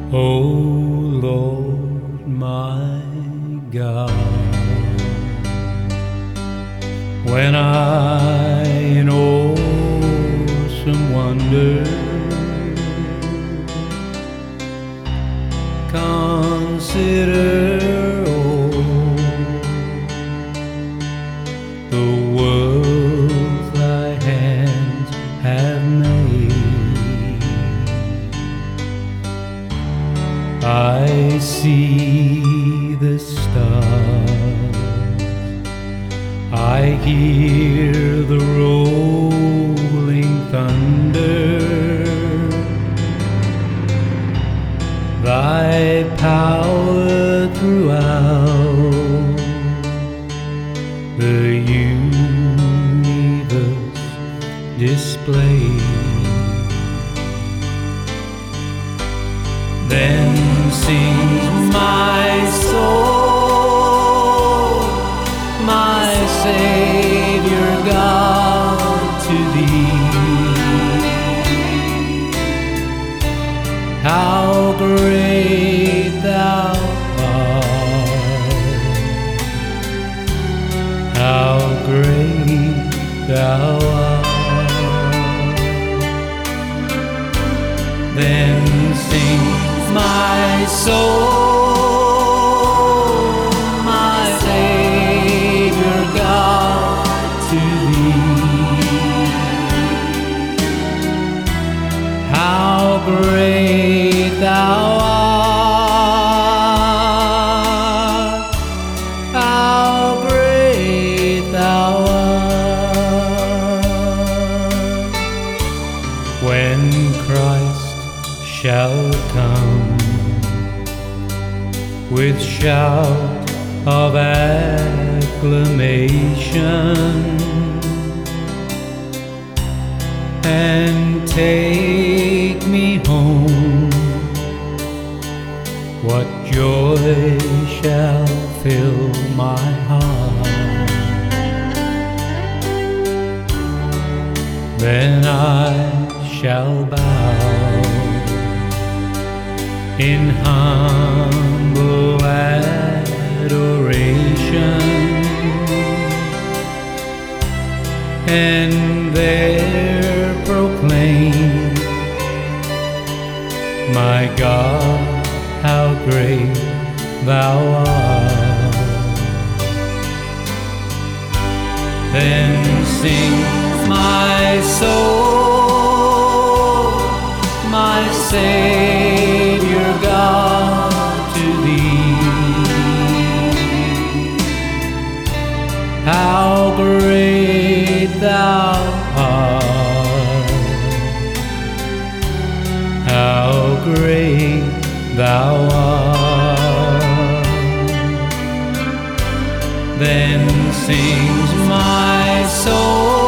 O Lord my God, when I in awesome wonder consider all the world thy hands have made, I see the stars, I hear the rolling thunder, thy power throughout the universe displayed. Then sings my soul, my Savior God, to thee. How great thou art, how great thou art. Then sings my soul, my Savior God, to thee. How great thou art, how great thou art. When Christ shall come with shout of acclamation and take me home, what joy shall fill my heart? Then I shall bow in humble adoration, and there proclaim, my God, how great thou art. Then sings my soul, my Savior God, to thee. How great thou art, how great thou art. Then sings my soul,